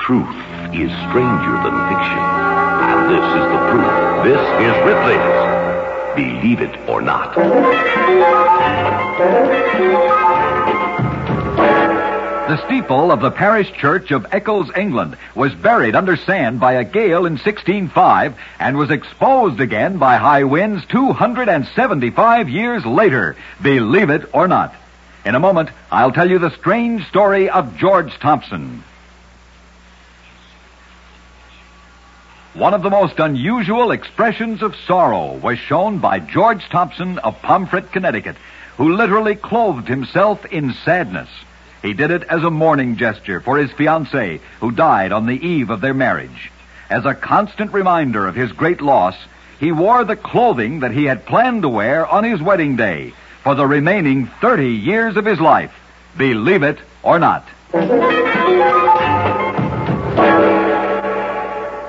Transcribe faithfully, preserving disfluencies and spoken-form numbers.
Truth is stranger than fiction. And this is the proof. This is Ripley's Believe It or Not. The steeple of the parish church of Eccles, England, was buried under sand by a gale in sixteen oh five and was exposed again by high winds two hundred seventy-five years later. Believe it or not. In a moment, I'll tell you the strange story of George Thompson. One of the most unusual expressions of sorrow was shown by George Thompson of Pomfret, Connecticut, who literally clothed himself in sadness. He did it as a mourning gesture for his fiancée, who died on the eve of their marriage. As a constant reminder of his great loss, he wore the clothing that he had planned to wear on his wedding day for the remaining thirty years of his life. Believe it or not.